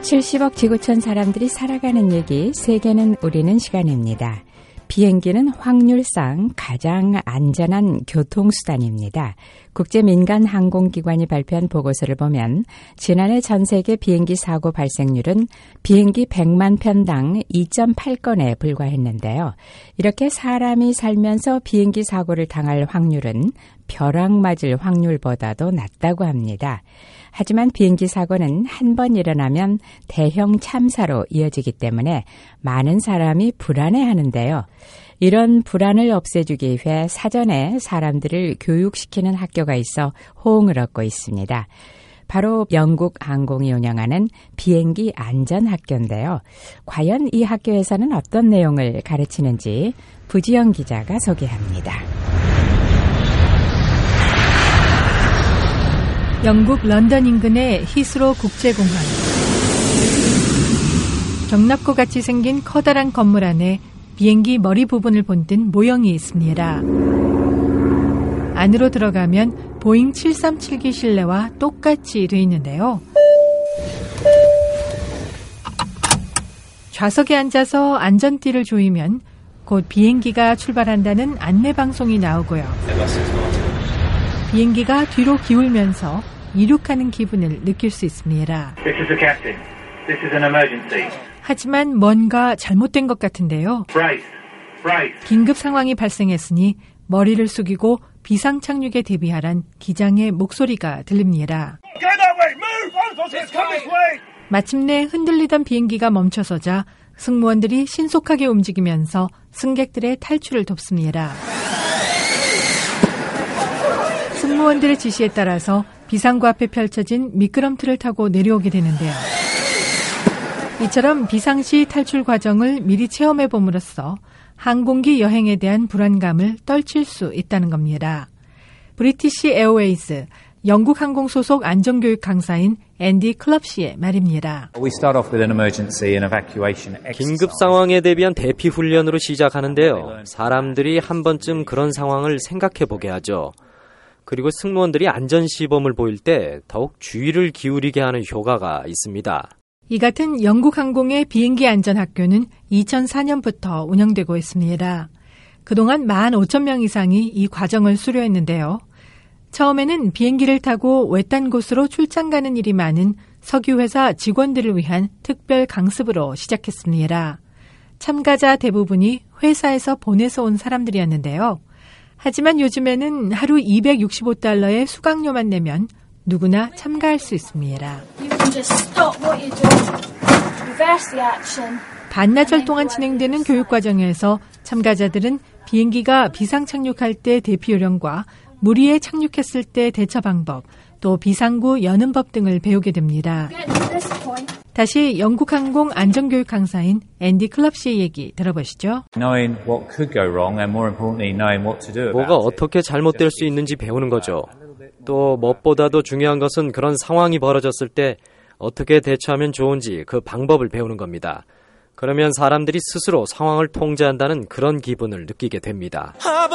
70억 지구촌 사람들이 살아가는 얘기, 세계는 우리는 시간입니다. 비행기는 확률상 가장 안전한 교통수단입니다. 국제민간항공기관이 발표한 보고서를 보면 지난해 전 세계 비행기 사고 발생률은 비행기 100만 편당 2.8건에 불과했는데요. 이렇게 사람이 살면서 비행기 사고를 당할 확률은 벼락 맞을 확률보다도 낮다고 합니다. 하지만 비행기 사고는 한 번 일어나면 대형 참사로 이어지기 때문에 많은 사람이 불안해하는데요. 이런 불안을 없애주기 위해 사전에 사람들을 교육시키는 학교가 있어 호응을 얻고 있습니다. 바로 영국 항공이 운영하는 비행기 안전학교인데요. 과연 이 학교에서는 어떤 내용을 가르치는지 부지영 기자가 소개합니다. 영국 런던 인근의 히스로 국제공항. 경납고 같이 생긴 커다란 건물 안에 비행기 머리 부분을 본뜬 모형이 있습니다. 안으로 들어가면 보잉 737기 실내와 똑같이 되어 있는데요. 좌석에 앉아서 안전띠를 조이면 곧 비행기가 출발한다는 안내방송이 나오고요. 비행기가 뒤로 기울면서 이륙하는 기분을 느낄 수 있습니다. 하지만 뭔가 잘못된 것 같은데요. 긴급 상황이 발생했으니 머리를 숙이고 비상 착륙에 대비하란 기장의 목소리가 들립니다. 마침내 흔들리던 비행기가 멈춰서자 승무원들이 신속하게 움직이면서 승객들의 탈출을 돕습니다. 승무원들의 지시에 따라서 비상구 앞에 펼쳐진 미끄럼틀을 타고 내려오게 되는데요. 이처럼 비상시 탈출 과정을 미리 체험해 봄으로써 항공기 여행에 대한 불안감을 떨칠 수 있다는 겁니다. 브리티시 에어웨이즈 영국 항공 소속 안전교육 강사인 앤디 클럽시의 말입니다. 긴급 상황에 대비한 대피 훈련으로 시작하는데요. 사람들이 한 번쯤 그런 상황을 생각해 보게 하죠. 그리고 승무원들이 안전시범을 보일 때 더욱 주의를 기울이게 하는 효과가 있습니다. 이 같은 영국 항공의 비행기 안전학교는 2004년부터 운영되고 있습니다. 그동안 15,000명 이상이 이 과정을 수료했는데요. 처음에는 비행기를 타고 외딴 곳으로 출장 가는 일이 많은 석유회사 직원들을 위한 특별 강습으로 시작했습니다. 참가자 대부분이 회사에서 보내서 온 사람들이었는데요. 하지만 요즘에는 하루 $265의 수강료만 내면 누구나 참가할 수 있습니다. 반나절 동안 진행되는 교육 과정에서 참가자들은 비행기가 비상 착륙할 때 대피 요령과 무리에 착륙했을 때 대처 방법, 또 비상구 여는 법 등을 배우게 됩니다. 다시 영국 항공 안전교육 강사인 앤디 클럽시의 얘기 들어보시죠. 뭐가 어떻게 잘못될 수 있는지 배우는 거죠. 또 무엇보다도 중요한 것은 그런 상황이 벌어졌을 때 어떻게 대처하면 좋은지 그 방법을 배우는 겁니다. 그러면 사람들이 스스로 상황을 통제한다는 그런 기분을 느끼게 됩니다.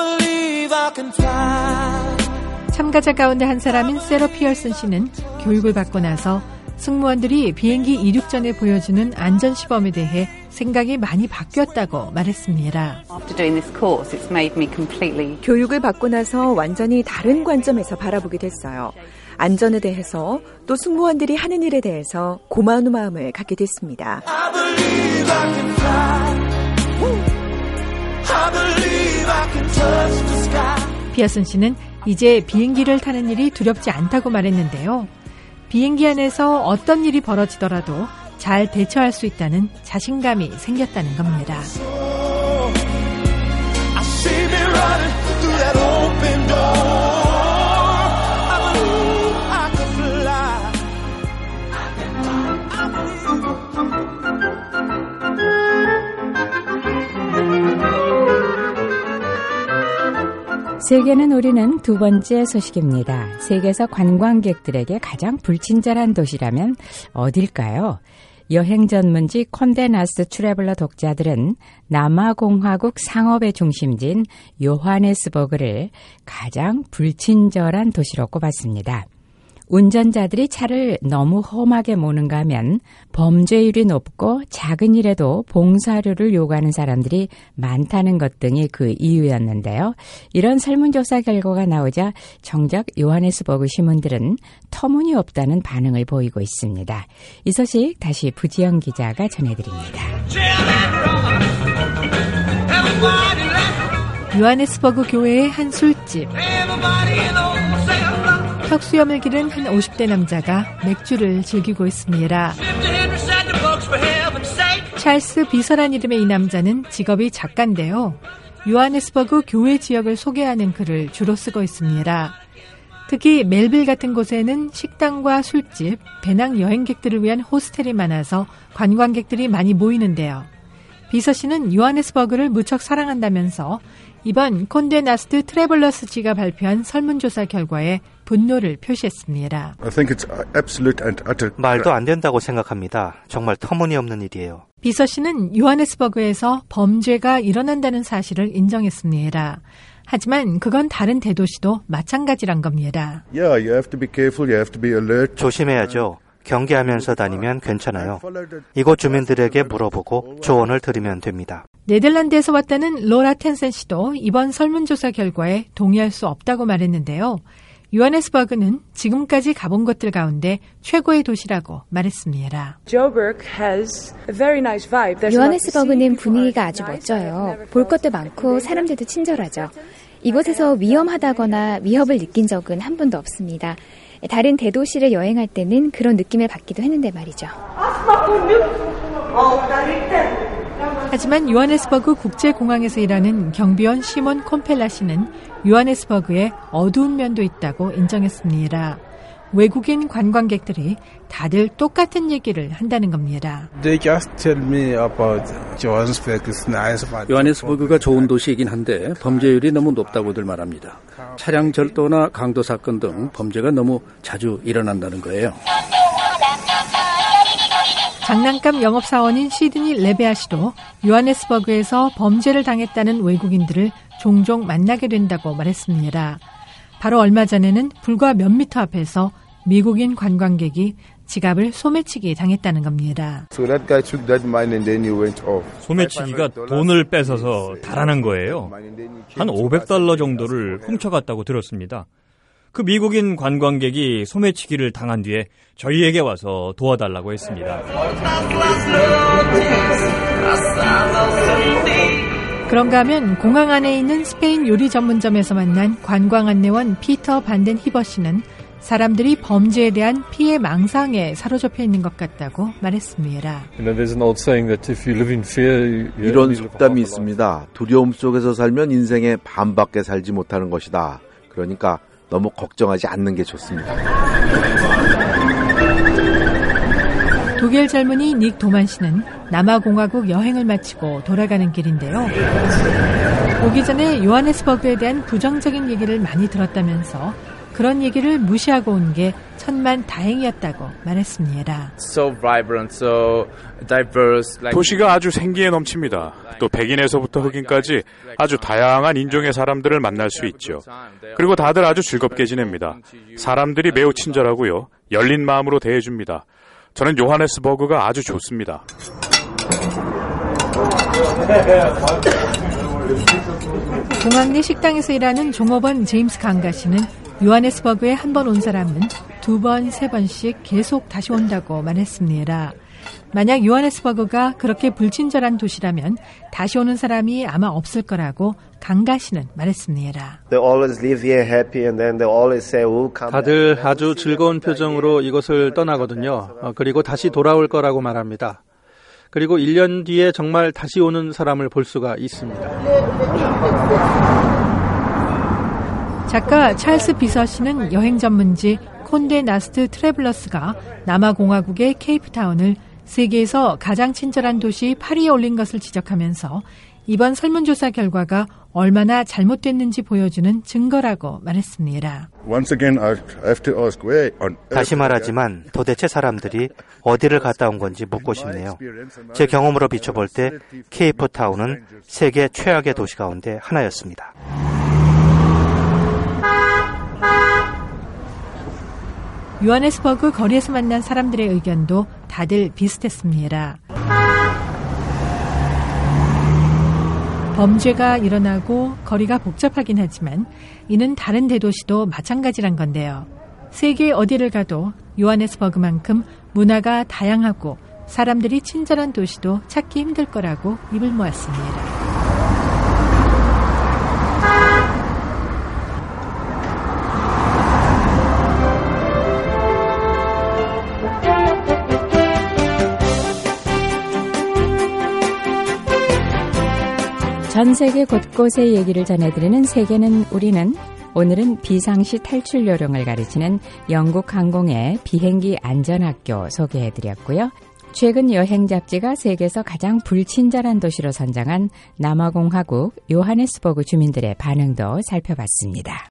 참가자 가운데 한 사람인 세러 피어슨 씨는 교육을 받고 나서 승무원들이 비행기 이륙 전에 보여주는 안전시범에 대해 생각이 많이 바뀌었다고 말했습니다. 교육을 받고 나서 완전히 다른 관점에서 바라보게 됐어요. 안전에 대해서 또 승무원들이 하는 일에 대해서 고마운 마음을 갖게 됐습니다. 피어슨 씨는 이제 비행기를 타는 일이 두렵지 않다고 말했는데요. 비행기 안에서 어떤 일이 벌어지더라도 잘 대처할 수 있다는 자신감이 생겼다는 겁니다. 세계는 우리는 두 번째 소식입니다. 세계에서 관광객들에게 가장 불친절한 도시라면 어딜까요? 여행 전문지 콘데나스트 트래블러 독자들은 남아공화국 상업의 중심지인 요하네스버그를 가장 불친절한 도시로 꼽았습니다. 운전자들이 차를 너무 험하게 모는가 하면 범죄율이 높고 작은 일에도 봉사료를 요구하는 사람들이 많다는 것 등이 그 이유였는데요. 이런 설문조사 결과가 나오자 정작 요하네스버그 시민들은 터무니없다는 반응을 보이고 있습니다. 이 소식 다시 부지영 기자가 전해드립니다. 요하네스버그 교회의 한 술집. 턱수염을 기른 한 50대 남자가 맥주를 즐기고 있습니다. 찰스 비서란 이름의 이 남자는 직업이 작가인데요. 요하네스버그 교회 지역을 소개하는 글을 주로 쓰고 있습니다. 특히 멜빌 같은 곳에는 식당과 술집, 배낭 여행객들을 위한 호스텔이 많아서 관광객들이 많이 모이는데요. 비서 씨는 요하네스버그를 무척 사랑한다면서 이번 콘데 나스트 트래블러스지가 발표한 설문조사 결과에 분노를 표시했습니다. 말도 안 된다고 생각합니다. 정말 터무니없는 일이에요. 비서 씨는 요하네스버그에서 범죄가 일어난다는 사실을 인정했습니다. 하지만 그건 다른 대도시도 마찬가지란 겁니다. 조심해야죠. 경계하면서 다니면 괜찮아요. 이곳 주민들에게 물어보고 조언을 들으면 됩니다. 네덜란드에서 왔다는 로라 텐센 씨도 이번 설문조사 결과에 동의할 수 없다고 말했는데요. 요하네스버그는 지금까지 가본 곳들 가운데 최고의 도시라고 말했습니다. 요하네스버그는 분위기가 아주 멋져요. 볼 것도 많고 사람들도 친절하죠. 이곳에서 위험하다거나 위협을 느낀 적은 한 번도 없습니다. 다른 대도시를 여행할 때는 그런 느낌을 받기도 했는데 말이죠. 하지만 요하네스버그 국제공항에서 일하는 경비원 시몬 콤펠라 씨는 요하네스버그에 어두운 면도 있다고 인정했습니다. 외국인 관광객들이 다들 똑같은 얘기를 한다는 겁니다. 요하네스버그가 좋은 도시이긴 한데 범죄율이 너무 높다고들 말합니다. 차량 절도나 강도 사건 등 범죄가 너무 자주 일어난다는 거예요. 장난감 영업사원인 시드니 레베아 씨도 요하네스버그에서 범죄를 당했다는 외국인들을 종종 만나게 된다고 말했습니다. 바로 얼마 전에는 불과 몇 미터 앞에서 미국인 관광객이 지갑을 소매치기 당했다는 겁니다. 소매치기가 돈을 뺏어서 달아난 거예요. 한 $500 정도를 훔쳐갔다고 들었습니다. 그 미국인 관광객이 소매치기를 당한 뒤에 저희에게 와서 도와달라고 했습니다. 그런가 하면 공항 안에 있는 스페인 요리 전문점에서 만난 관광 안내원 피터 반덴 히버 씨는 사람들이 범죄에 대한 피해 망상에 사로잡혀 있는 것 같다고 말했습니다. 이런 속담이 있습니다. 두려움 속에서 살면 인생의 반밖에 살지 못하는 것이다. 그러니까 너무 걱정하지 않는 게 좋습니다. 독일 젊은이 닉 도만 씨는 남아공화국 여행을 마치고 돌아가는 길인데요. 오기 전에 요하네스버그에 대한 부정적인 얘기를 많이 들었다면서 그런 얘기를 무시하고 온 게 천만다행이었다고 말했습니다. 도시가 아주 생기에 넘칩니다. 또 백인에서부터 흑인까지 아주 다양한 인종의 사람들을 만날 수 있죠. 그리고 다들 아주 즐겁게 지냅니다. 사람들이 매우 친절하고요. 열린 마음으로 대해줍니다. 저는 요하네스버그가 아주 좋습니다. 공항 내 식당에서 일하는 종업원 제임스 강가 씨는 요하네스버그에 한 번 온 사람은 2번, 3번씩 계속 다시 온다고 말했습니다. 만약 요하네스버그가 그렇게 불친절한 도시라면 다시 오는 사람이 아마 없을 거라고 강가 씨는 말했습니다. 다들 아주 즐거운 표정으로 이곳을 떠나거든요. 그리고 다시 돌아올 거라고 말합니다. 그리고 1년 뒤에 정말 다시 오는 사람을 볼 수가 있습니다. 작가 찰스 비서 씨는 여행 전문지 콘데 나스트 트래블러스가 남아공화국의 케이프타운을 세계에서 가장 친절한 도시 파리에 올린 것을 지적하면서 이번 설문조사 결과가 얼마나 잘못됐는지 보여주는 증거라고 말했습니다. 다시 말하지만 도대체 사람들이 어디를 갔다 온 건지 묻고 싶네요. 제 경험으로 비춰볼 때 케이프타운은 세계 최악의 도시 가운데 하나였습니다. 요하네스버그 거리에서 만난 사람들의 의견도 다들 비슷했습니다. 범죄가 일어나고 거리가 복잡하긴 하지만 이는 다른 대도시도 마찬가지란 건데요. 세계 어디를 가도 요하네스버그만큼 문화가 다양하고 사람들이 친절한 도시도 찾기 힘들 거라고 입을 모았습니다. 전 세계 곳곳의 얘기를 전해드리는 세계는 우리는, 오늘은 비상시 탈출 요령을 가르치는 영국 항공의 비행기 안전학교 소개해드렸고요. 최근 여행 잡지가 세계에서 가장 불친절한 도시로 선정한 남아공화국 요하네스버그 주민들의 반응도 살펴봤습니다.